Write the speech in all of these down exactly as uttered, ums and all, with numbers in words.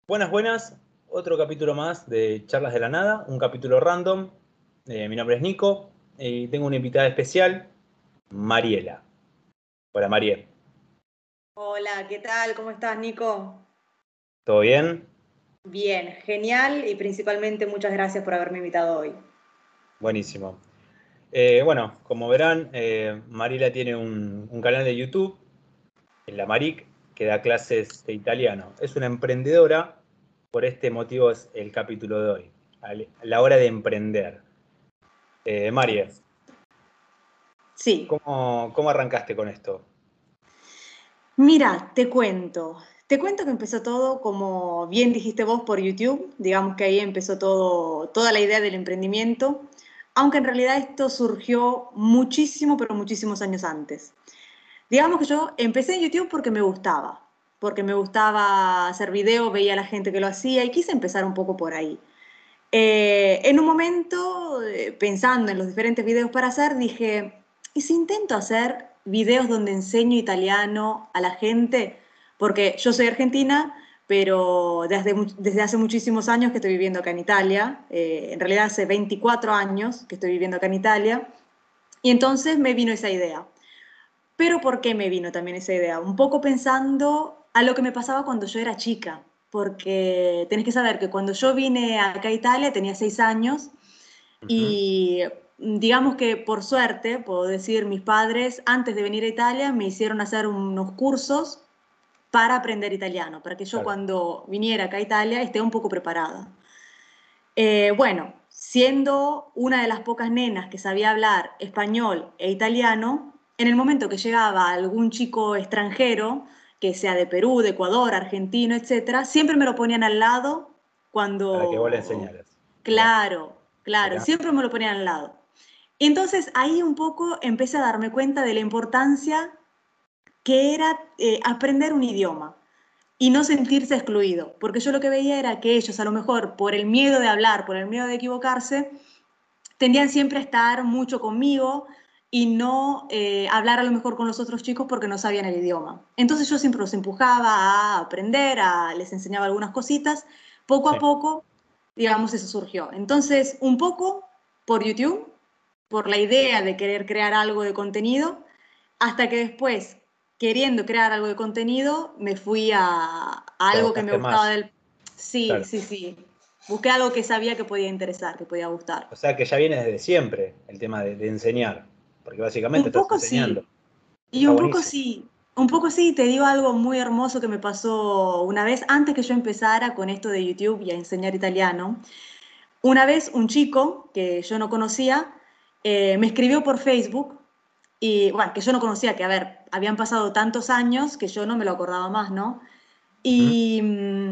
Buenas, buenas. Otro capítulo más de Charlas de la Nada, un capítulo random. Eh, mi nombre es Nico y tengo una invitada especial, Mariela. Hola, Mariel. Hola, ¿qué tal? ¿Cómo estás, Nico? ¿Todo bien? Bien, genial y principalmente muchas gracias por haberme invitado hoy. Buenísimo. Eh, bueno, como verán, eh, Mariela tiene un, un canal de YouTube, en La Maric, que da clases de italiano. Es una emprendedora, por este motivo es el capítulo de hoy, a la hora de emprender. Eh, Mariel, Sí, ¿cómo, cómo arrancaste con esto? mira, te cuento. Te cuento que empezó todo, como bien dijiste vos, por YouTube. Digamos que ahí empezó todo, toda la idea del emprendimiento, aunque en realidad esto surgió muchísimo, pero muchísimos años antes. Digamos que yo empecé en YouTube porque me gustaba, porque me gustaba hacer video, veía a la gente que lo hacía y quise empezar un poco por ahí. Eh, en un momento, eh, pensando en los diferentes videos para hacer, dije, ¿y si intento hacer videos donde enseño italiano a la gente? Porque yo soy argentina, pero desde, desde hace muchísimos años que estoy viviendo acá en Italia, eh, en realidad hace veinticuatro años que estoy viviendo acá en Italia, y entonces me vino esa idea. Pero ¿por qué me vino también esa idea? Un poco pensando a lo que me pasaba cuando yo era chica, porque tenés que saber que cuando yo vine acá a Italia tenía seis años Ujú. y digamos que por suerte, puedo decir, mis padres antes de venir a Italia me hicieron hacer unos cursos para aprender italiano, para que yo Claro. cuando viniera acá a Italia esté un poco preparada. Eh, bueno, siendo una de las pocas nenas que sabía hablar español e italiano, en el momento que llegaba algún chico extranjero, que sea de Perú, de Ecuador, argentino, etcétera, siempre me lo ponían al lado Para que vos le cuando, enseñaras. Mirá, claro, claro, mirá. siempre me lo ponían al lado. Y entonces ahí un poco empecé a darme cuenta de la importancia que era eh, aprender un idioma y no sentirse excluido, porque yo lo que veía era que ellos a lo mejor por el miedo de hablar, por el miedo de equivocarse, tendían siempre a estar mucho conmigo y no eh, hablar a lo mejor con los otros chicos porque no sabían el idioma. Entonces yo siempre los empujaba a aprender, a, les enseñaba algunas cositas, poco Sí. a poco, digamos, eso surgió. Entonces, un poco por YouTube, por la idea de querer crear algo de contenido, hasta que después, queriendo crear algo de contenido, me fui a, a Te algo que me abocaste gustaba más. del... Sí, Claro. sí, sí. Busqué algo que sabía que podía interesar, que podía gustar. O sea que ya viene desde siempre el tema de, de enseñar. Porque básicamente Un estás poco enseñando. sí, y Está un poco buenísimo. sí, un poco sí, te digo algo muy hermoso que me pasó una vez antes que yo empezara con esto de YouTube y a enseñar italiano. Una vez un chico que yo no conocía eh, me escribió por Facebook y, bueno, que yo no conocía, que a ver, habían pasado tantos años que yo no me lo acordaba más, ¿no? Ujú. Y,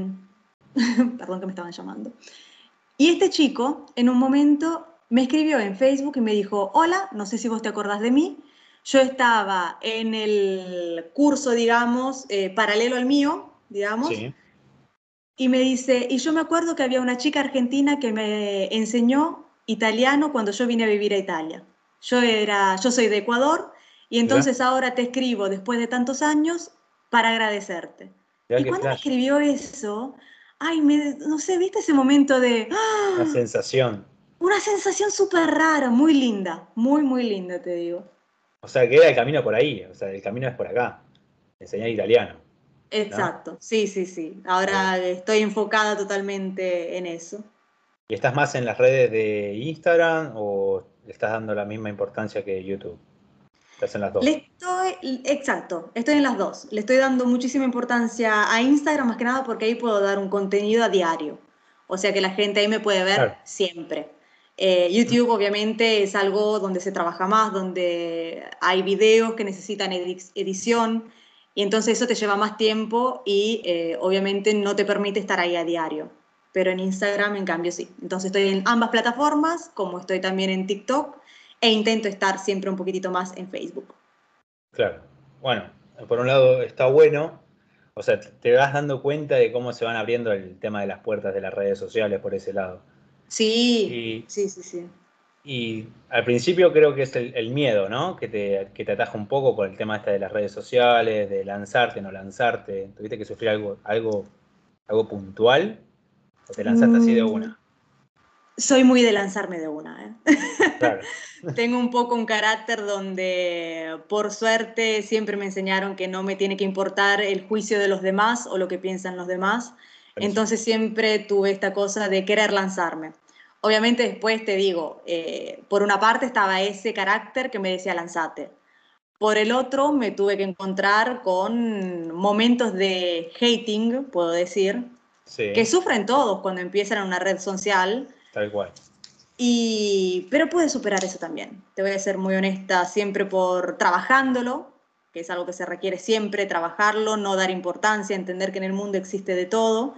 mm, perdón que me estaban llamando. Y este chico, en un momento, me escribió en Facebook y me dijo, hola, no sé si vos te acordás de mí. Yo estaba en el curso, digamos, eh, paralelo al mío, digamos, Sí. y me dice, y yo me acuerdo que había una chica argentina que me enseñó italiano cuando yo vine a vivir a Italia. Yo era, yo soy de Ecuador y Mirá, entonces ahora te escribo después de tantos años para agradecerte. mirá Y qué cuando me flash. escribió eso, ay, me, no sé, ¿viste ese momento de, Una ¡ah! sensación. Una sensación súper rara, muy linda, muy, muy linda, te digo. O sea que era el camino por ahí. O sea, el camino es por acá. Enseñar italiano. ¿No? Exacto, sí, sí, sí. Está bueno. Ahora estoy enfocada totalmente en eso. ¿Y estás más en las redes de Instagram o le estás dando la misma importancia que YouTube? Estás en las Le dos. estoy, exacto, estoy en las dos. Le estoy dando muchísima importancia a Instagram más que nada porque ahí puedo dar un contenido a diario. O sea que la gente ahí me puede ver Claro. siempre. Eh, Ujú. YouTube obviamente es algo donde se trabaja más, donde hay videos que necesitan edi- edición y entonces eso te lleva más tiempo y eh, obviamente no te permite estar ahí a diario. Pero en Instagram en cambio sí. Entonces estoy en ambas plataformas, como estoy también en TikTok e intento estar siempre un poquitito más en Facebook. Claro. Bueno, por un lado está bueno. O sea, te te vas dando cuenta de cómo se van abriendo el tema de las puertas de las redes sociales por ese lado. Sí, Y, sí, sí, sí. y al principio creo que es el, el miedo, ¿no? Que te, que te ataja un poco con el tema este de las redes sociales, de lanzarte, no lanzarte. Tuviste que sufrir algo, algo ¿Algo puntual? ¿O te lanzaste así de una? Mm, soy muy de lanzarme de una, ¿eh? Claro. Tengo un poco un carácter donde, por suerte, siempre me enseñaron que no me tiene que importar el juicio de los demás o lo que piensan los demás. Entonces siempre tuve esta cosa de querer lanzarme. Obviamente después te digo, eh, por una parte estaba ese carácter que me decía lanzate. Por el otro me tuve que encontrar con momentos de hating, puedo decir, que Sí, sufren todos cuando empiezan en una red social. tal cual. Y, pero pude superar eso también. Te voy a ser muy honesta, siempre por trabajándolo, que es algo que se requiere siempre, trabajarlo, no dar importancia, entender que en el mundo existe de todo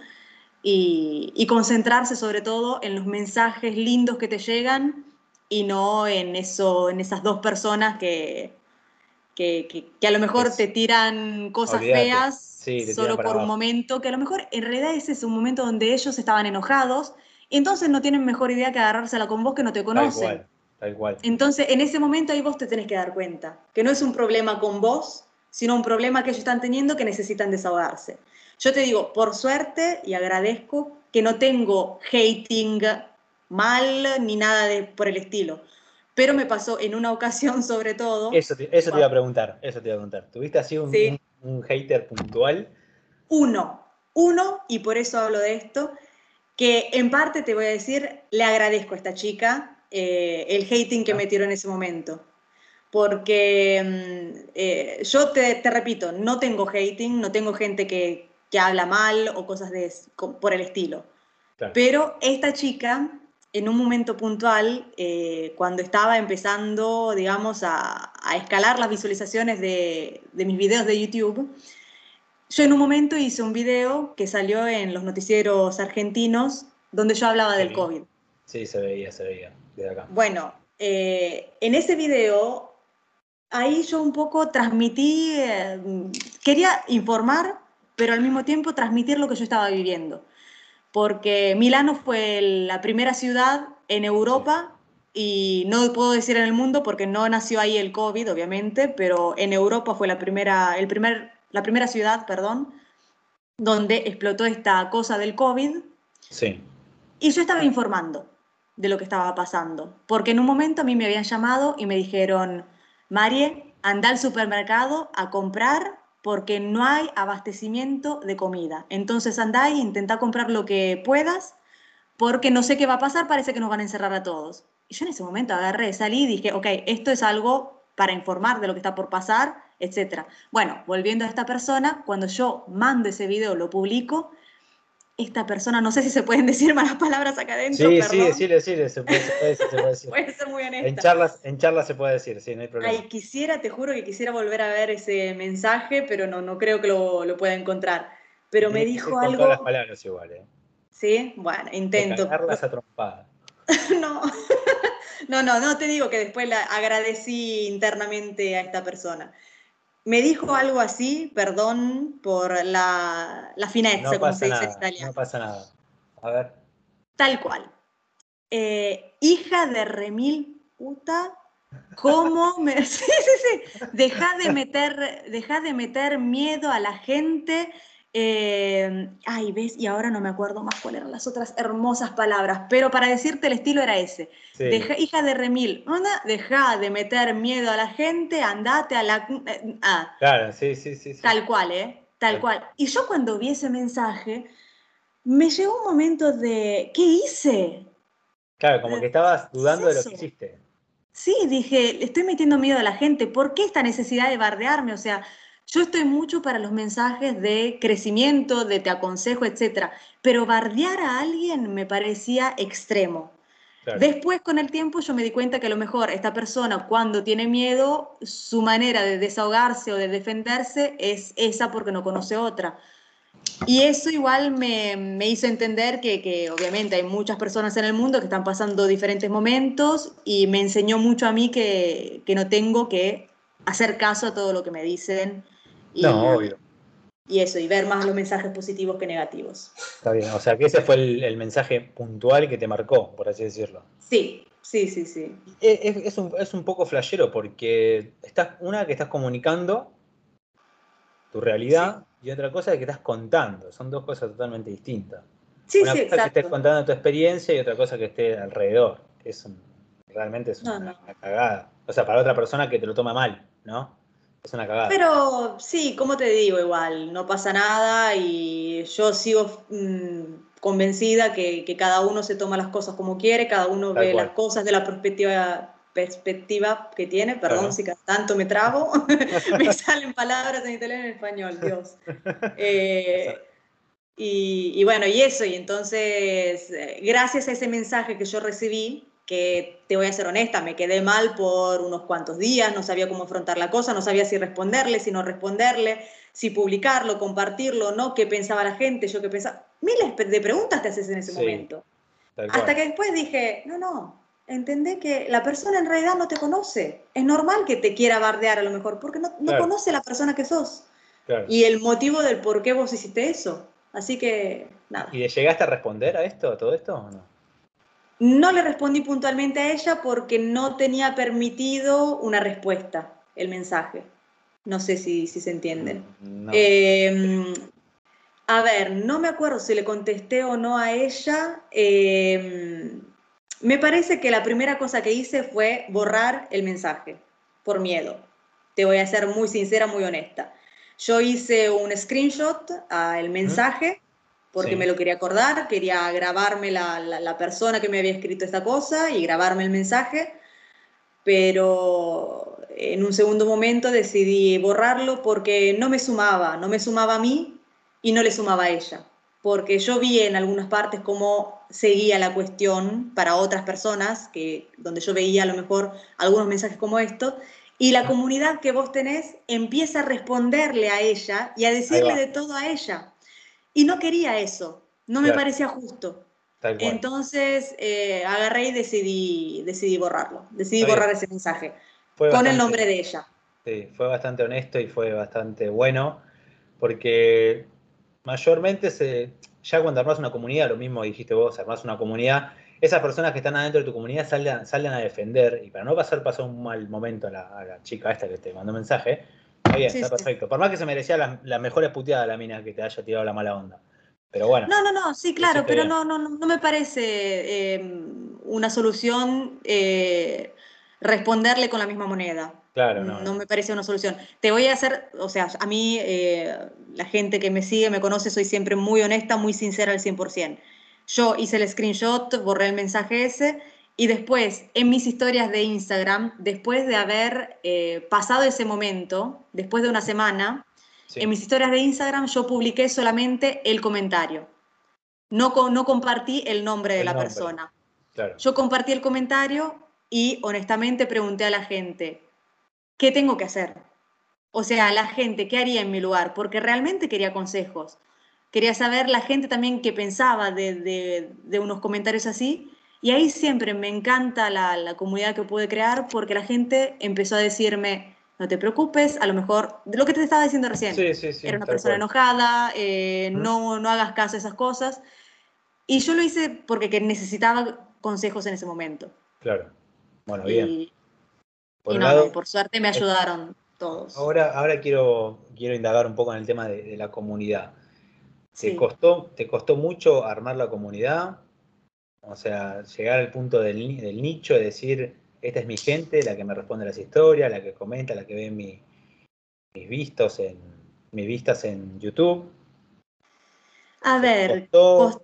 y, y concentrarse sobre todo en los mensajes lindos que te llegan y no en, eso, en esas dos personas que, que, que, que a lo mejor te Es, tiran cosas olvídate. feas Sí, te tiran solo para por un abajo. momento, que a lo mejor en realidad ese es un momento donde ellos estaban enojados y entonces no tienen mejor idea que agarrársela con vos que no te Tal conocen. cual, tal cual. Entonces, en ese momento ahí vos te tenés que dar cuenta, que no es un problema con vos, sino un problema que ellos están teniendo que necesitan desahogarse. Yo te digo, por suerte, y agradezco, que no tengo hating mal ni nada de, por el estilo. Pero me pasó en una ocasión sobre todo, Eso te, eso te iba a cuando, preguntar, eso te iba a preguntar. ¿Tuviste así un, un, sí, un hater puntual? uno, uno, y por eso hablo de esto, que en parte te voy a decir, le agradezco a esta chica eh, el hating que ¿Ah? me tiró en ese momento. Porque mm, eh, yo te, te, repito, no tengo hating, no tengo gente que, que habla mal o cosas de, por el estilo. Claro. Pero esta chica, en un momento puntual, eh, cuando estaba empezando, digamos, a, a escalar las visualizaciones de, de mis videos de YouTube, yo en un momento hice un video que salió en los noticieros argentinos donde yo hablaba del Sí, COVID. sí, se veía, se veía, desde acá. Bueno, eh, en ese video, ahí yo un poco transmití, eh, quería informar, pero al mismo tiempo transmitir lo que yo estaba viviendo. Porque Milano fue la primera ciudad en Sí. Europa, y no puedo decir en el mundo porque no nació ahí el COVID, obviamente, pero en Europa fue la primera, el primer, la primera ciudad, perdón, donde explotó esta cosa del COVID, Sí. y yo estaba informando de lo que estaba pasando, porque en un momento a mí me habían llamado y me dijeron, Marie, anda al supermercado a comprar porque no hay abastecimiento de comida. Entonces anda y intenta comprar lo que puedas porque no sé qué va a pasar, parece que nos van a encerrar a todos. Y yo en ese momento agarré, salí y dije, ok, esto es algo para informar de lo que está por pasar, etcétera. Bueno, volviendo a esta persona, cuando yo mando ese video, lo publico, esta persona, no sé si se pueden decir malas palabras acá adentro, Sí, sí, perdón, decirle, decirle, se puede, se puede decir, se puede decir. voy a ser muy En honesta. charlas, en charlas se puede decir, sí, no hay problema. Ay, quisiera, te juro que quisiera volver a ver ese mensaje, pero no, no creo que lo, lo pueda encontrar. Y Pero me tiene que ser dijo con todas las algo, palabras igual, ¿eh? ¿sí? Bueno, De intento. cagarlas a trompadas. No, no, no, no te digo que después la agradecí internamente a esta persona. Me dijo algo así, perdón por la, la finezza, No como se pasa dice en nada, no italiano. pasa nada. A ver. Tal cual. Eh, hija de remil puta, ¿cómo me...? Sí, sí, sí. Deja de meter, deja de meter miedo a la gente. Eh, ay, ¿ves? Y ahora no me acuerdo más cuáles eran las otras hermosas palabras, pero para decirte el estilo era ese. Sí, Deja, hija de remil, anda, deja de meter miedo a la gente, andate a la... eh, ah, claro, sí, sí, sí, sí. tal cual, ¿eh? Tal Tal- cual. Y yo cuando vi ese mensaje, me llegó un momento de, ¿qué hice? Claro, como ¿Qué que estabas es dudando de lo que eso? hiciste. Sí, dije, le estoy metiendo miedo a la gente. ¿Por qué esta necesidad de bardearme? O sea, yo estoy mucho para los mensajes de crecimiento, de te aconsejo, etcétera. Pero bardear a alguien me parecía extremo. Claro. Después, con el tiempo, yo me di cuenta que a lo mejor esta persona, cuando tiene miedo, su manera de desahogarse o de defenderse es esa porque no conoce otra. Y eso igual me, me hizo entender que, que obviamente hay muchas personas en el mundo que están pasando diferentes momentos y me enseñó mucho a mí que, que no tengo que hacer caso a todo lo que me dicen No, y, obvio. y eso, y ver más los mensajes positivos que negativos. Está bien. O sea, que ese fue el, el mensaje puntual que te marcó, por así decirlo. Sí, sí, sí, sí. Es, es un, es un poco flashero porque estás, una, que estás comunicando tu Sí, realidad, y otra cosa es que estás contando. Son dos cosas totalmente distintas. Sí, Una sí, cosa es que estés exacto. contando tu experiencia y otra cosa que esté alrededor. Que es un- realmente es No, una, no. una cagada. O sea, para otra persona que te lo toma mal, ¿no? Es una cagada. Pero sí, como te digo, igual, no pasa nada y yo sigo mm, convencida que, que cada uno se toma las cosas como quiere, cada uno Tal ve las cual. cosas de la perspectiva, perspectiva que tiene. Perdón Claro. si cada tanto me trabo, me salen palabras en italiano y en español, Dios. Eh, y, y bueno, y eso, y entonces, eh, gracias a ese mensaje que yo recibí, que te voy a ser honesta, me quedé mal por unos cuantos días, no sabía cómo afrontar la cosa, no sabía si responderle, si no responderle, si publicarlo, compartirlo, ¿no? ¿Qué pensaba la gente? Yo qué pensaba. Miles de preguntas te haces en ese Sí, momento. tal Hasta cual. que después dije, no, no, entendé que la persona en realidad no te conoce. Es normal que te quiera bardear a lo mejor, porque no, no Claro, conoce la persona que sos claro. y el motivo del por qué vos hiciste eso. Así que, ¿Y, nada. y le llegaste a responder a esto, a todo esto o no? No le respondí puntualmente a ella porque no tenía permitido una respuesta, el mensaje. No sé si, si se entienden. Mm, no. Eh, a ver, no me acuerdo si le contesté o no a ella. Eh, me parece que la primera cosa que hice fue borrar el mensaje, por miedo. Te voy a ser muy sincera, muy honesta. Yo hice un screenshot al ¿Mm? mensaje porque me Sí. lo quería acordar, quería grabarme la, la, la persona que me había escrito esta cosa y grabarme el mensaje, pero en un segundo momento decidí borrarlo porque no me sumaba, no me sumaba a mí y no le sumaba a ella, porque yo vi en algunas partes cómo seguía la cuestión para otras personas, que, donde yo veía a lo mejor algunos mensajes como estos, y la ¿Mm? comunidad que vos tenés empieza a responderle a ella y a Ahí decirle va. de todo a ella. Y no quería eso, no me Claro, parecía justo. tal cual. Entonces eh, agarré y decidí, decidí borrarlo, decidí Está bien. borrar ese mensaje Fue con el nombre bastante, de ella. sí, fue bastante honesto y fue bastante bueno, porque mayormente se, ya cuando armás una comunidad, lo mismo dijiste vos, armás una comunidad, esas personas que están adentro de tu comunidad salgan, salgan a defender, y para no pasar pasar un mal momento a la, a la chica esta que te mandó mensaje, está bien, Sí, está sí. perfecto. Por más que se merecía las la mejores puteadas la mina que te haya tirado la mala onda. Pero bueno, No, no, no, sí, lo claro, hiciste pero bien. no, no, no no me parece eh, una solución eh, responderle con la misma moneda. Claro, no, No no. me parece una solución. Te voy a hacer, o sea, a mí, eh, la gente que me sigue, me conoce, soy siempre muy honesta, muy sincera al cien por ciento. Yo hice el screenshot, borré el mensaje ese y después, en mis historias de Instagram, después de haber eh, pasado ese momento, después de una semana, en Sí, mis historias de Instagram yo publiqué solamente el comentario. No, no compartí el nombre de el la nombre, persona. claro. Yo compartí el comentario y honestamente pregunté a la gente, ¿qué tengo que hacer? O sea, la gente, ¿qué haría en mi lugar? Porque realmente quería consejos. Quería saber la gente también qué pensaba de, de, de unos comentarios así. Y ahí siempre me encanta la, la comunidad que pude crear porque la gente empezó a decirme, no te preocupes, a lo mejor, de lo que te estaba diciendo recién, Sí, sí, era sí, una tal persona cual. enojada, eh, ¿Mm? no, no hagas caso a esas cosas. Y yo lo hice porque que necesitaba consejos en ese momento. Claro. Bueno, bien. Y, Por y un no, no, y lado, por suerte me es- ayudaron todos. ahora, ahora quiero, quiero indagar un poco en el tema de, de la comunidad. ¿Te Sí. costó, te costó mucho armar la comunidad? O sea, llegar al punto del, ni- del nicho de decir, esta es mi gente, la que me responde las historias, la que comenta, la que ve mi- mis vistos en, mis vistas en YouTube. A ¿Te ver, costó?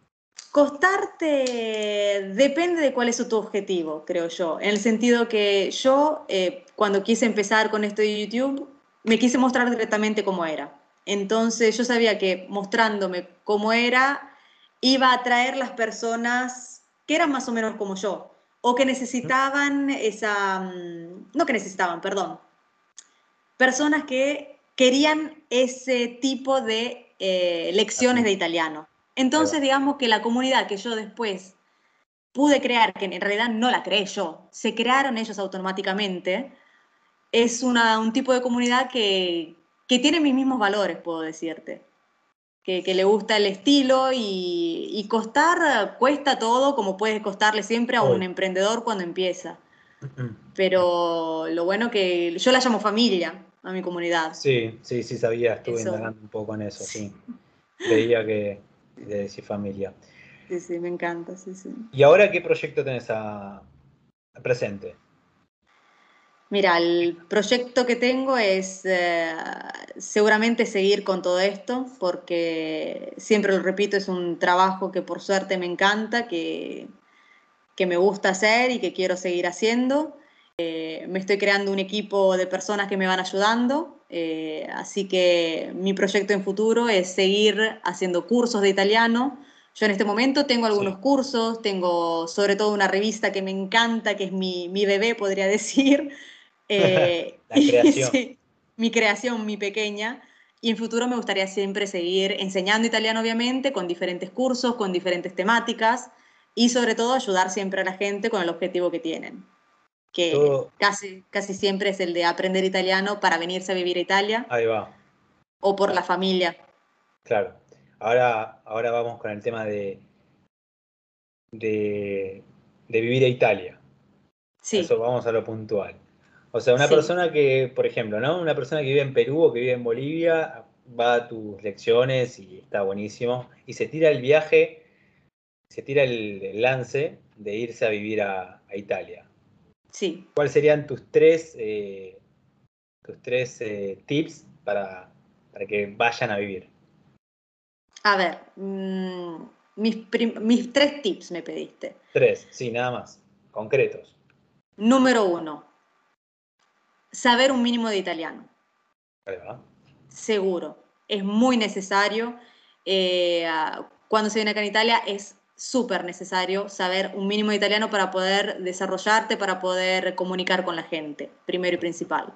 costarte depende de cuál es tu objetivo, creo yo. En el sentido que yo, eh, cuando quise empezar con esto de YouTube, me quise mostrar directamente cómo era. Entonces yo sabía que mostrándome cómo era, iba a atraer las personas que eran más o menos como yo, o que ¿Mm? necesitaban esa, mm, no que necesitaban, perdón, personas que querían ese tipo de eh, lecciones Así, de italiano. ahí va. Entonces, digamos que la comunidad que yo después pude crear, que en realidad no la creé yo, se crearon ellos automáticamente, es una, un tipo de comunidad que, que tiene mis mismos valores, puedo decirte. Que, que le gusta el estilo y, y costar, cuesta todo, como puede costarle siempre a un Hoy. emprendedor cuando empieza. Pero lo bueno que yo la llamo familia. a mi comunidad. Sí, sí, sí sabía, estuve Eso. indagando un poco en eso, sí. Veía que de decir familia. Sí, sí, me encanta, sí, sí. ¿Y ahora qué proyecto tenés a, a presente? Mira, el proyecto que tengo es eh, seguramente seguir con todo esto, porque siempre lo repito, es un trabajo que por suerte me encanta, que, que me gusta hacer y que quiero seguir haciendo. Eh, me estoy creando un equipo de personas que me van ayudando, eh, así que mi proyecto en futuro es seguir haciendo cursos de italiano. Yo en este momento tengo algunos Sí. cursos, tengo sobre todo una revista que me encanta, que es mi, mi bebé, podría decir. Eh, La y creación. sí, mi creación, mi pequeña. Y en futuro me gustaría siempre seguir enseñando italiano, obviamente, con diferentes cursos, con diferentes temáticas y sobre todo ayudar siempre a la gente con el objetivo que tienen, que Todo, casi, casi siempre es el de aprender italiano para venirse a vivir a Italia ahí va. o por Ah, la familia. claro. Ahora, ahora vamos con el tema de, de, de vivir a Italia. A eso Sí, vamos a lo puntual. O sea, una sí, persona que, por ejemplo, ¿no? Una persona que vive en Perú o que vive en Bolivia va a tus lecciones y está buenísimo. Y se tira el viaje, se tira el, el lance de irse a vivir a, a Italia. sí. ¿Cuáles serían tus tres, eh, tus tres eh, tips para, para que vayan a vivir? A ver, mmm, mis, mis tres tips me pediste. Tres, sí, nada más. Concretos. Número uno, saber un mínimo de italiano. Ahí va. Seguro, es muy necesario. Eh, cuando se viene acá en Italia es súper necesario saber un mínimo de italiano para poder desarrollarte, para poder comunicar con la gente, primero y principal.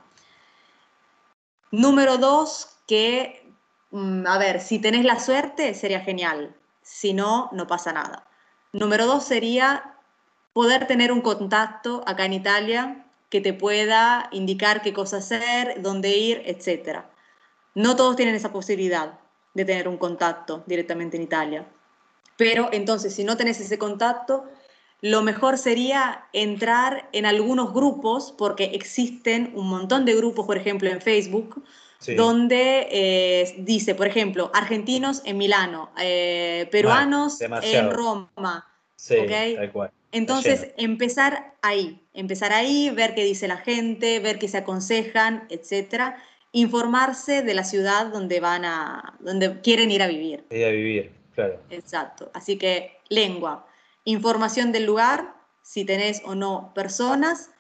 Número dos, que, mm, a ver, si tenés la suerte sería genial, si no, no pasa nada. Número dos sería poder tener un contacto acá en Italia que te pueda indicar qué cosa hacer, dónde ir, etcétera. No todos tienen esa posibilidad de tener un contacto directamente en Italia. Pero entonces, si no tenés ese contacto, lo mejor sería entrar en algunos grupos, porque existen un montón de grupos, por ejemplo, en Facebook, Sí, donde eh, dice, por ejemplo, argentinos en Milano, eh, mal, peruanos en demasiado. Roma, ¿ok? Sí, tal cual. Está lleno. Entonces, empezar ahí, empezar ahí, ver qué dice la gente, ver qué se aconsejan, etcétera, informarse de la ciudad donde van a, donde quieren ir a vivir. Ir a vivir, claro. Exacto. Así que lengua, información del lugar, si tenés o no personas.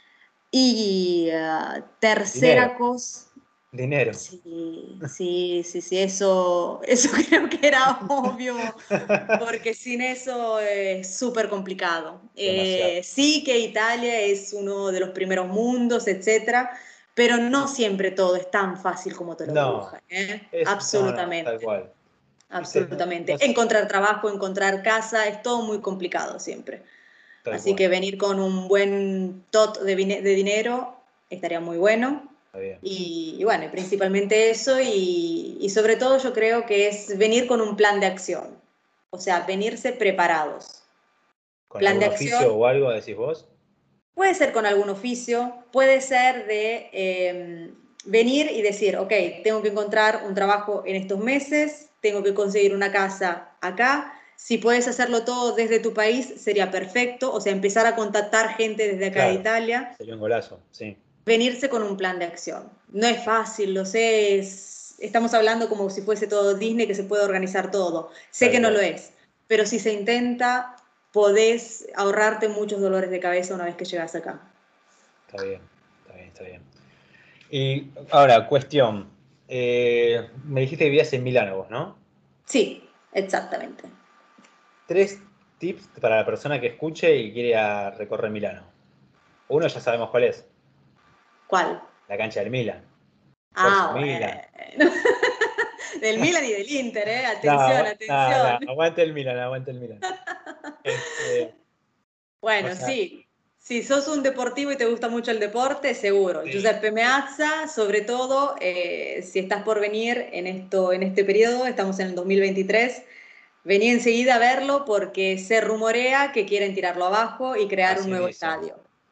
Y uh, Dinero, tercera cosa, dinero. sí, sí, sí, sí, eso, eso creo que era obvio, porque sin eso es súper complicado. Demasiado. Eh, sí que Italia es uno de los primeros mundos, etcétera, pero no siempre todo es tan fácil como te lo No, dibujan, ¿eh? es, no, no, tal Absolutamente. cual. Viste, no, no Absolutamente. sé, Encontrar trabajo, encontrar casa, es todo muy complicado siempre. tal Así cual. que venir con un buen tot de, de dinero estaría muy bueno. Está bien. Y, y bueno, principalmente eso y, y sobre todo yo creo que es venir con un plan de acción. O sea, venirse preparados. ¿Con Plan algún de oficio acción o algo, decís vos? puede ser con algún oficio, puede ser de eh, venir y decir, ok, tengo que encontrar un trabajo en estos meses, tengo que conseguir una casa acá. Si puedes hacerlo todo desde tu país, sería perfecto. O sea, empezar a contactar gente desde acá de Claro, Italia, sería un golazo, sí. venirse con un plan de acción. No es fácil, lo sé, es, estamos hablando como si fuese todo Disney, que se puede organizar todo. Sé Tal que no lo cual. es, pero si se intenta, podés ahorrarte muchos dolores de cabeza una vez que llegas acá. Está bien, está bien, está bien. Y ahora, cuestión. Eh, me dijiste que vivías en Milano vos, ¿no? Sí, exactamente. Tres tips para la persona que escuche y quiere ir a recorrer Milano. Uno ya sabemos cuál es, ¿Cuál? la cancha del Milan. Forza Ah, Milan. bueno. Del Milan y del Inter, ¿eh? No, Atención, agu- no, no, atención. aguante el Milan, aguante el Milan. Este, o Bueno, sea, sí. Si sos un deportivo y te gusta mucho el deporte, seguro. sí, Giuseppe Meazza, sobre todo, eh, si estás por venir en, esto, en este periodo, estamos en el dos mil veintitrés, vení enseguida a verlo porque se rumorea que quieren tirarlo abajo y crear un así nuevo dicen. estadio.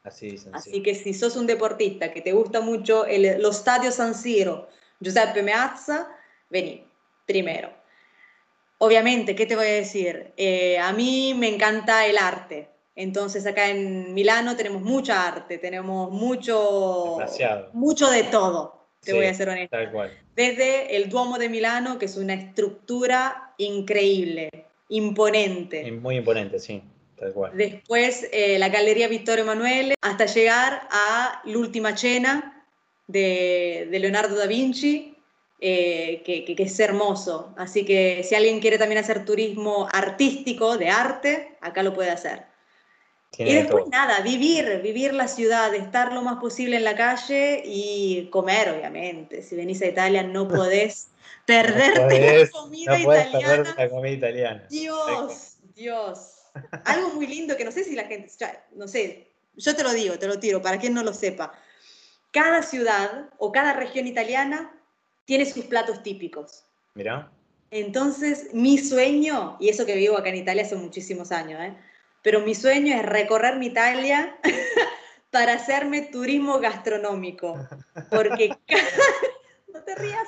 Así dicen, Así sí. que si sos un deportista que te gusta mucho el, lo Stadio San Siro, Giuseppe Meazza, vení, primero. Obviamente, ¿qué te voy a decir? Eh, a mí me encanta el arte. Entonces acá en Milano tenemos mucha arte, tenemos mucho, Demasiado. mucho de todo, te voy a Sí, ser tal honesta. cual. Desde el Duomo de Milano, que es una estructura increíble, Y imponente. muy imponente, sí, tal cual. Después eh, la Galería Vittorio Emanuele, hasta llegar a L'Ultima Cena de, de Leonardo da Vinci, eh, que, que, que es hermoso. Así que si alguien quiere también hacer turismo artístico, de arte, acá lo puede hacer. Y Tiene de después todo. nada, vivir, vivir la ciudad, estar lo más posible en la calle y comer, obviamente. Si venís a Italia no podés No perderte la podés, comida no podés perder italiana. la comida italiana. Tal cual. Dios, Dios. Algo muy lindo que no sé si la gente, ya, no sé, yo te lo digo, te lo tiro, para quien no lo sepa. Cada ciudad o cada región italiana tiene sus platos típicos. Mirá. Entonces, mi sueño, y eso que vivo acá en Italia hace muchísimos años, ¿eh? Pero mi sueño es recorrer mi Italia para hacerme turismo gastronómico. Porque cada... No te rías.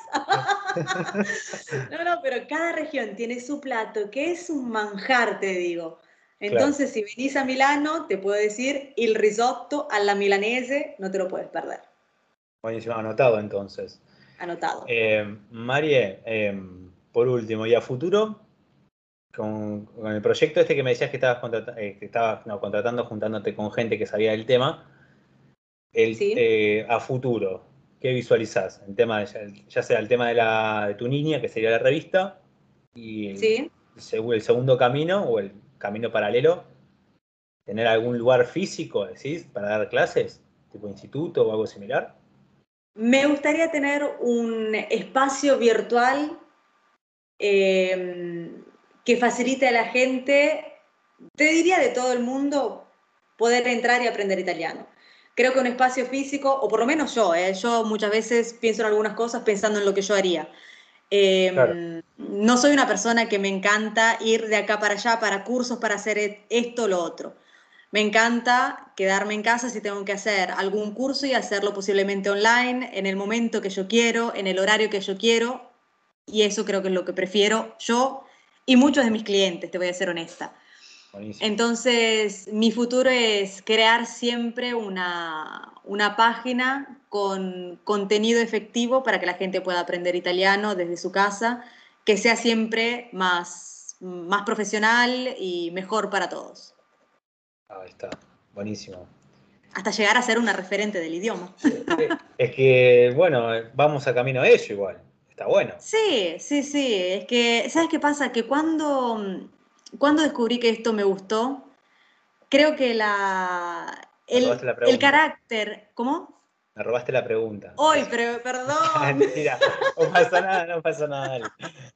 No, no, pero cada región tiene su plato, que es un manjar, te digo. Claro. Entonces, si venís a Milano, te puedo decir, el risotto alla milanese, no te lo puedes perder. Buenísimo, anotado entonces. Anotado. Eh, Marie, eh, por último, ¿y a futuro? Con, con el proyecto este que me decías que estabas, contrata- eh, que estabas no, contratando, juntándote con gente que sabía del tema, el, ¿Sí? eh, a futuro, ¿qué visualizás? El tema de- ya, ya sea el tema de, la, de tu niña, que sería la revista, y el, ¿Sí? seg- el segundo camino o el camino paralelo, tener algún lugar físico, decís, para dar clases, tipo instituto o algo similar. Me gustaría tener un espacio virtual eh, que facilite a la gente, te diría de todo el mundo, poder entrar y aprender italiano. Creo que un espacio físico, o por lo menos yo, eh, yo muchas veces pienso en algunas cosas pensando en lo que yo haría. Claro. Eh, no soy una persona que me encanta ir de acá para allá para cursos, para hacer esto o lo otro. Me encanta quedarme en casa si tengo que hacer algún curso y hacerlo posiblemente online, en el momento que yo quiero, en el horario que yo quiero, y eso creo que es lo que prefiero yo y muchos de mis clientes, te voy a ser honesta. Buenísimo. Entonces, mi futuro es crear siempre una, una página con contenido efectivo para que la gente pueda aprender italiano desde su casa, que sea siempre más, más profesional y mejor para todos, Ahí está. Buenísimo. hasta llegar a ser una referente del idioma. Eh, Es que, bueno, vamos a camino a ello igual. Está bueno. Sí, sí, sí, es que, ¿sabes qué pasa? Que cuando, cuando descubrí que esto me gustó, creo que la, Me robaste el, la el pregunta. carácter, ¿cómo? Me robaste la pregunta. Hoy, Eso. pero perdón. Mentira. No pasa nada, no pasa nada. Dale.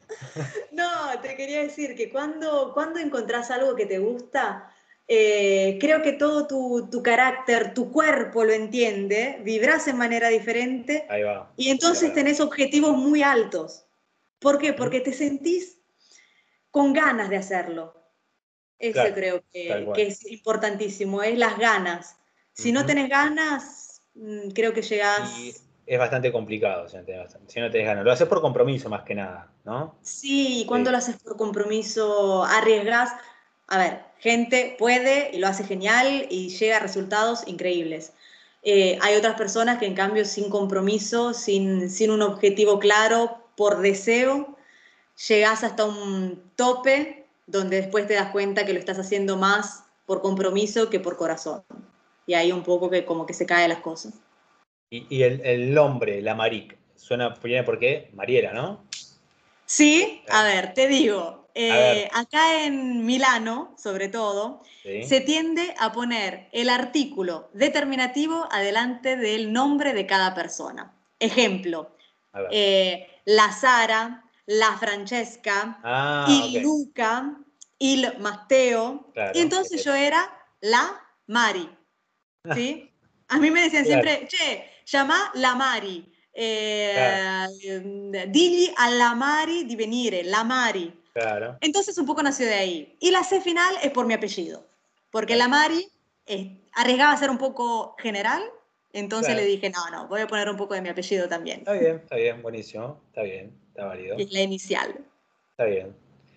No, te quería decir que cuando, cuando encontrás algo que te gusta, eh, creo que todo tu, tu carácter, tu cuerpo lo entiende, vibras en manera diferente Ahí va. y Es entonces verdad. tenés objetivos muy altos. ¿Por qué? ¿Mm? Porque te sentís con ganas de hacerlo. Eso Claro, creo tal que, que cual. es importantísimo, es las ganas. Si no Ujú. tenés ganas, mm, creo que Y llegás. es bastante complicado si no tenés, bastante- si no tenés ganas. Lo haces por compromiso más que nada, ¿no? Sí, cuando Sí. lo haces por compromiso, arriesgas. A ver, gente puede y lo hace genial y llega a resultados increíbles. Eh, hay otras personas que en cambio sin compromiso, sin, sin un objetivo claro, por deseo, llegas hasta un tope donde después te das cuenta que lo estás haciendo más por compromiso que por corazón. Y ahí un poco que como que se caen las cosas. Y, y el, el nombre, la Maric, suena, viene por qué? Mariela, ¿no? Sí, a Claro. ver, te digo, A ver, eh, acá en Milano, sobre todo, sí. se tiende a poner el artículo determinativo adelante del nombre de cada persona. Ejemplo, A ver. eh, la Sara, la Francesca, Ah, ok. il Luca, il Matteo. Y Claro. entonces yo era la Mari. ¿Sí? A mí me decían Claro, siempre, che, llama la Mari, claro, eh, digli alla Mari di venire, la Mari. claro, Entonces un poco nació de ahí. Y la C final es por mi apellido, porque la claro. Mari eh, arriesgaba a ser un poco general, entonces Claro. le dije, no, no, voy a poner un poco de mi apellido también. Está bien, está bien, buenísimo. Está bien, está Y válido. es la inicial. Está bien.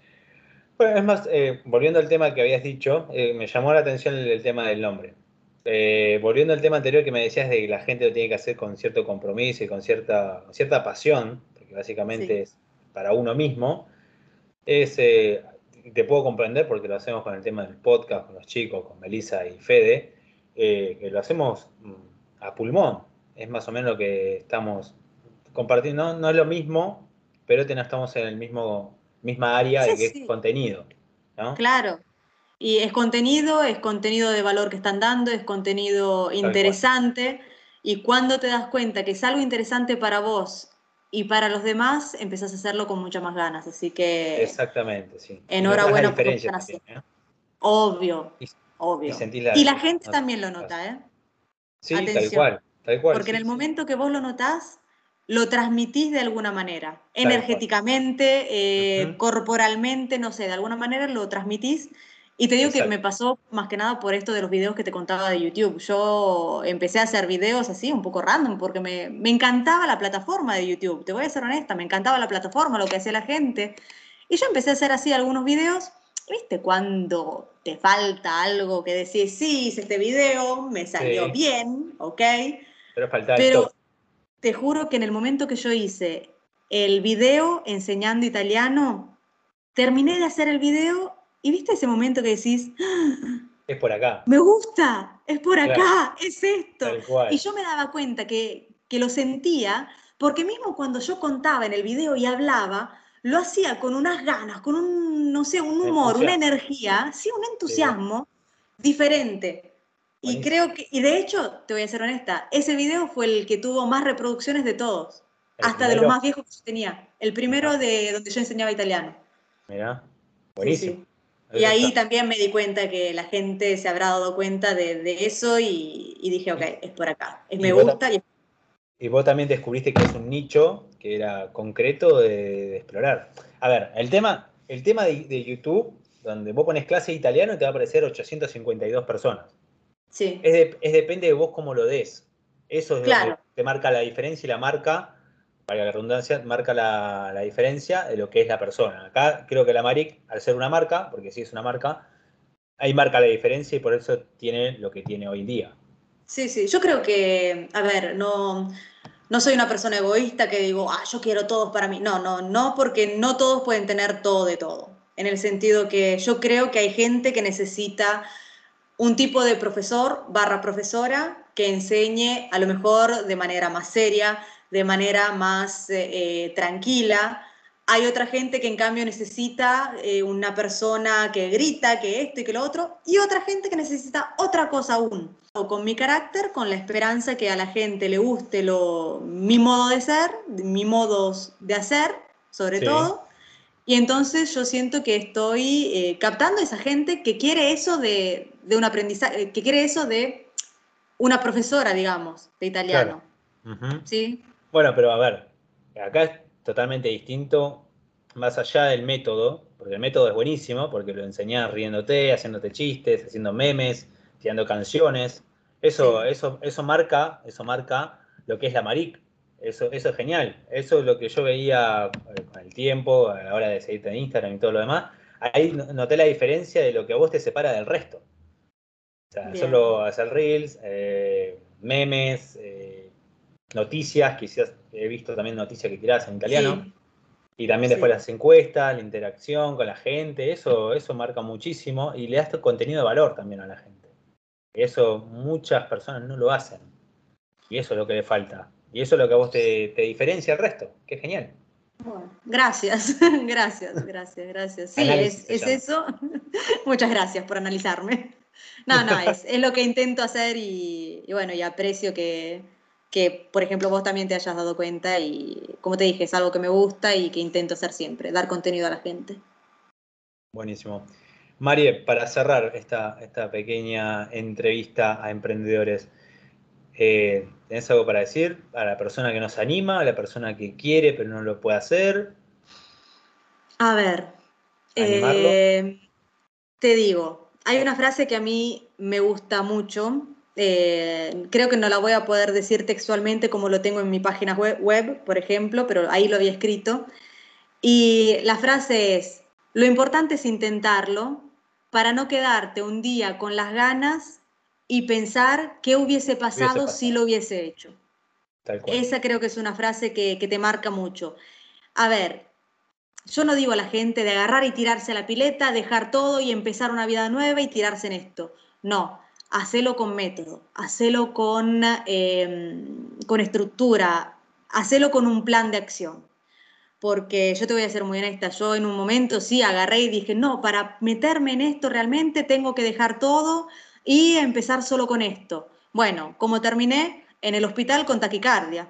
Bueno, es más, eh, volviendo al tema que habías dicho, eh, me llamó la atención el, el tema del nombre. Eh, volviendo al tema anterior que me decías de que la gente lo tiene que hacer con cierto compromiso y con cierta, cierta pasión, porque básicamente Sí, es para uno mismo, es, eh, te puedo comprender porque lo hacemos con el tema del podcast, con los chicos, con Melissa y Fede, eh, que lo hacemos mm, a pulmón. Es más o menos lo que estamos compartiendo. No, no es lo mismo, pero te- no estamos en el mismo misma área sí, de que es sí, contenido, ¿no? claro. Y es contenido, es contenido de valor que están dando, es contenido Tal cual. interesante. Y cuando te das cuenta que es algo interesante para vos y para los demás, empezás a hacerlo con muchas más ganas. Así que Exactamente, sí. Y notas la enhorabuena por lo que diferencia están también, haciendo. ¿eh? Obvio, Y, y obvio. sentís Y la... la gente no, también lo nota, ¿eh? sí, tal Atención, cual, tal cual, porque en sí, el sí. momento que vos lo notás, lo transmitís de alguna manera, Tal cual. energéticamente, eh, Ujú. corporalmente, no sé, de alguna manera lo transmitís. Y te digo que me Exacto. pasó más que nada por esto de los videos que te contaba de YouTube. Yo empecé a hacer videos así, un poco random, porque me, me encantaba la plataforma de YouTube. Te voy a ser honesta, me encantaba la plataforma, lo que hacía la gente. Y yo empecé a hacer así algunos videos. ¿Viste? Cuando te falta algo que decís, sí, hice este video, me salió Sí, bien, ¿ok? pero faltaba el Pero toque. te juro que en el momento que yo hice el video enseñando italiano, terminé de hacer el video y viste ese momento que decís, "Ah, Es por acá. me gusta, es por Claro, acá, es esto". tal Y cual. yo me daba cuenta que, que lo sentía, porque mismo cuando yo contaba en el video y hablaba, lo hacía con unas ganas, con un, no sé, un humor, una Entusiasmo. energía, sí, un Sí, entusiasmo diferente. Y buenísimo. creo que, y de hecho, te voy a ser honesta, ese video fue el que tuvo más reproducciones de todos, El hasta de los primero, más viejos que yo tenía. El mirá, primero de donde yo enseñaba italiano. mirá, Sí, buenísimo. sí. Y Eso ahí está. también me di cuenta que la gente se habrá dado cuenta de, de eso y, y dije, ok, Y, es por acá. Es- y me vos, ta- gusta y es- y vos también descubriste que es un nicho que era concreto de, de explorar. A ver, el tema, el tema de, de YouTube, donde vos pones clase de italiano y te va a aparecer ochocientas cincuenta y dos personas. sí, Es, de- es depende de vos cómo lo des. Eso es donde claro, te marca la diferencia y la marca, para la redundancia, marca la, la diferencia de lo que es la persona. Acá creo que la Maric, al ser una marca, porque sí es una marca, ahí marca la diferencia y por eso tiene lo que tiene hoy en día. sí, sí. Yo creo que, a ver, no, no soy una persona egoísta que digo, ah, yo quiero todos para mí. No, no, no, porque no todos pueden tener todo de todo. En el sentido que yo creo que hay gente que necesita un tipo de profesor barra profesora que enseñe a lo mejor de manera más seria, de manera más eh, eh, tranquila. Hay otra gente que en cambio necesita eh, una persona que grita, que esto y que lo otro, y otra gente que necesita otra cosa aún. O con mi carácter, con la esperanza que a la gente le guste lo, mi modo de ser, mi modo de hacer, sobre Sí, todo, y entonces yo siento que estoy eh, captando a esa gente que quiere eso de, de un aprendizaje, que quiere eso de una profesora, digamos, de claro. italiano. Ujú. ¿Sí? Bueno, pero a ver, acá es totalmente distinto, más allá del método, porque el método es buenísimo, porque lo enseñás riéndote, haciéndote chistes, haciendo memes, tirando canciones. Eso, Sí. eso, eso marca, eso marca lo que es la Maric. Eso, eso es genial. Eso es lo que yo veía eh, con el tiempo, a la hora de seguirte en Instagram y todo lo demás. Ahí no- noté la diferencia de lo que a vos te separa del resto. O sea, Bien. solo hacer reels, eh, memes, eh, noticias, quizás he visto también noticias que tirás en italiano, Sí, y también después sí. las encuestas, la interacción con la gente, eso, eso marca muchísimo y le das contenido de valor también a la gente. Eso muchas personas no lo hacen, y eso es lo que le falta. Y eso es lo que a vos te, te diferencia al resto, que es genial. Bueno, gracias, gracias, gracias, gracias. Sí, Análisis es, se es llama. eso. Muchas gracias por analizarme. No, no, es, es lo que intento hacer y, y bueno, y aprecio que, que, por ejemplo, vos también te hayas dado cuenta y, como te dije, es algo que me gusta y que intento hacer siempre, dar contenido a la gente. Buenísimo. Marie, para cerrar esta, esta pequeña entrevista a emprendedores, eh, ¿tenés algo para decir a la persona que nos anima, a la persona que quiere pero no lo puede hacer? A ver, ¿Animarlo? eh, te digo, hay una frase que a mí me gusta mucho. Eh, creo que no la voy a poder decir textualmente como lo tengo en mi página web, web, por ejemplo, pero ahí lo había escrito. Y la frase es, lo importante es intentarlo para no quedarte un día con las ganas y pensar qué hubiese pasado, Hubiese si pasado, lo hubiese hecho. tal cual. Esa creo que es una frase que, que te marca mucho. A ver, yo no digo a la gente de agarrar y tirarse a la pileta, dejar todo y empezar una vida nueva y tirarse en esto. No, hacelo con método, hacelo con, eh, con estructura, hacelo con un plan de acción. Porque yo te voy a ser muy honesta, yo en un momento sí agarré y dije, no, para meterme en esto realmente tengo que dejar todo y empezar solo con esto. Bueno, como terminé en el hospital con taquicardia.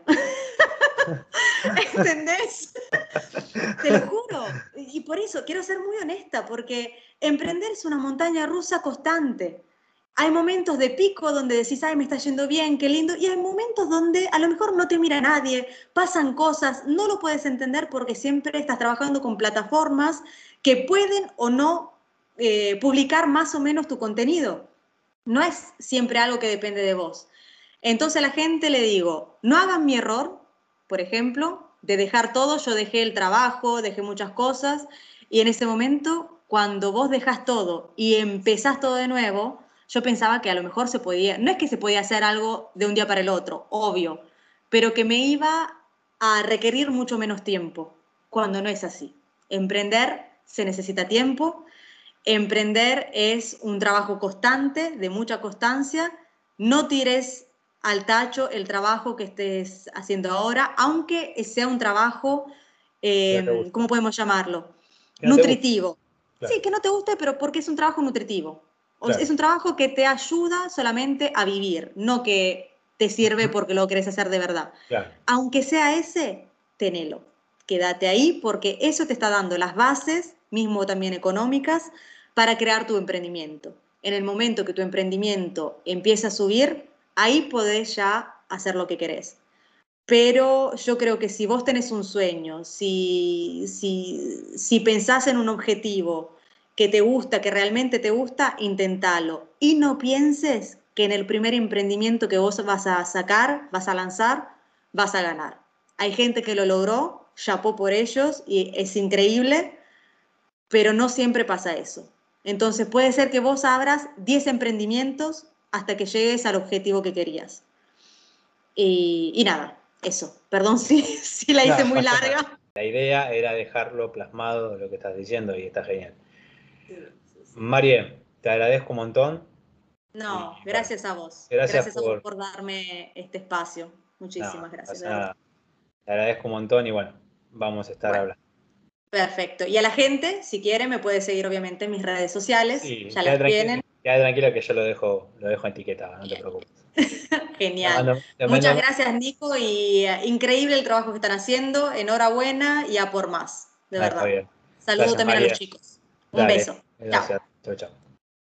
¿Entendés? Te lo juro. Y por eso quiero ser muy honesta, porque emprender es una montaña rusa constante. Hay momentos de pico donde decís, ay, me está yendo bien, qué lindo, y hay momentos donde a lo mejor no te mira nadie, pasan cosas, no lo puedes entender porque siempre estás trabajando con plataformas que pueden o no eh, publicar más o menos tu contenido. No es siempre algo que depende de vos. Entonces a la gente le digo, no hagan mi error, por ejemplo, de dejar todo. Yo dejé el trabajo, dejé muchas cosas, y en ese momento, cuando vos dejás todo y empezás todo de nuevo, yo pensaba que a lo mejor se podía, no es que se podía hacer algo de un día para el otro, obvio, pero que me iba a requerir mucho menos tiempo, cuando no es así. Emprender se necesita tiempo, emprender es un trabajo constante, de mucha constancia. No tires al tacho el trabajo que estés haciendo ahora, aunque sea un trabajo, Que no te eh, guste. ¿cómo podemos llamarlo? Que no te guste, Nutritivo. claro, Sí, que no te guste, pero porque es un trabajo nutritivo. O sea, claro. es un trabajo que te ayuda solamente a vivir, no que te sirve Ujú, porque lo querés hacer de verdad. claro. Aunque sea ese, tenelo. Quédate ahí porque eso te está dando las bases, mismo también económicas, para crear tu emprendimiento. En el momento que tu emprendimiento empieza a subir, ahí podés ya hacer lo que querés. Pero yo creo que si vos tenés un sueño, si, si, si pensás en un objetivo que te gusta, que realmente te gusta, intentalo. Y no pienses que en el primer emprendimiento que vos vas a sacar, vas a lanzar, vas a ganar. Hay gente que lo logró, chapó por ellos y es increíble, pero no siempre pasa eso. Entonces puede ser que vos abras diez emprendimientos hasta que llegues al objetivo que querías. Y, y nada, eso. Perdón si, si la No, hice no muy pasa nada. larga. La idea era dejarlo plasmado lo que estás diciendo y está genial. Sí, sí, sí. Marie, te agradezco un montón No, y bueno, gracias a vos. gracias Gracias a vos por... por darme este espacio. No, Muchísimas no gracias, de pasa verdad. nada. Te agradezco un montón y bueno, vamos a estar Bueno, hablando. perfecto. Y a la gente, si quiere, me puede seguir obviamente en mis redes sociales. Sí, Ya queda las tranquilo, tienen. queda tranquilo que yo lo dejo, lo dejo etiquetado, no te Bien. preocupes. Te Genial. mando, te Muchas mando- gracias, Nico, y eh, increíble el trabajo que están haciendo. Enhorabuena y a por más, de Ah, está verdad. bien. Saludo Gracias, también a los María. chicos. Un Dale, beso. Chao. gracias. Chau, chau.